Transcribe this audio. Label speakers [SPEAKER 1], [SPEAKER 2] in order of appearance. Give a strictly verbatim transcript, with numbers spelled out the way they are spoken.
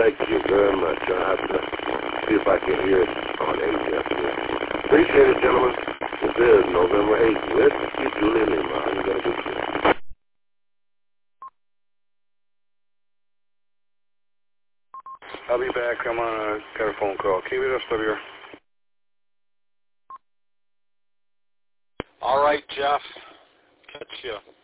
[SPEAKER 1] Thank you very much. I'll have to see if I can hear it on A T F here. Appreciate it, gentlemen. This is November eighth with Julian Lima. I'm going to get you.
[SPEAKER 2] I'll be back. I'm on a, got a phone call. Keep it up, W.
[SPEAKER 3] All right, Jeff. Catch you.